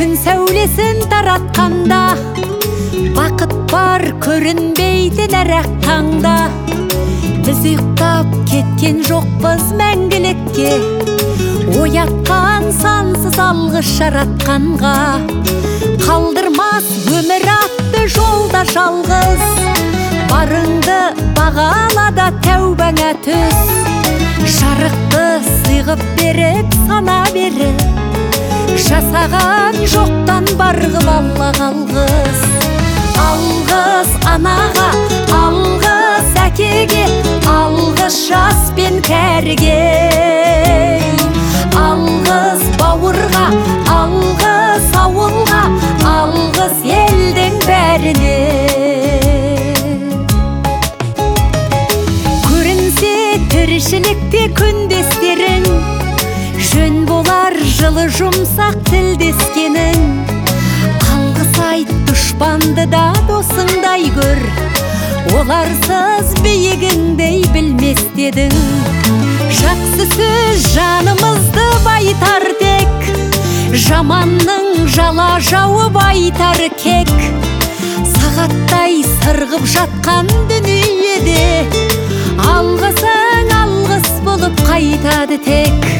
күн сәулесін таратқанда, бақыт бар көрінбейтін әр-ақ таңда. Біз ұйықтап кеткен жоқпыз мәңгілікке, оятқан сансыз алғыс жаратқанға. Қалдырмас өмір атты жолда жалғыз, барыңды бағалада тәубаңа түс. Жарықты сыйғып беріп сана беріп, жасаған жоқтан барғып алла қалғыз. Алғыс анаға, алғыс әкеге, алғыс жас пен кәріге. Алғыс бауырға, алғыс ауылға, алғыс елдің бәріне. Көрінсе тіршілікте күндестерің, жөн болар жылы жұмсақ тілдескенің. Алғыс айт дұшпанды да досыңдай көр, оларсыз биігіңдей білмес дедің. Жақсы сөз жанымызды байтар тек, жаманның жала жауып айтар кек. Сағаттай сырғып жатқан дүниеде, алғысың алғыс болып қайтады тек.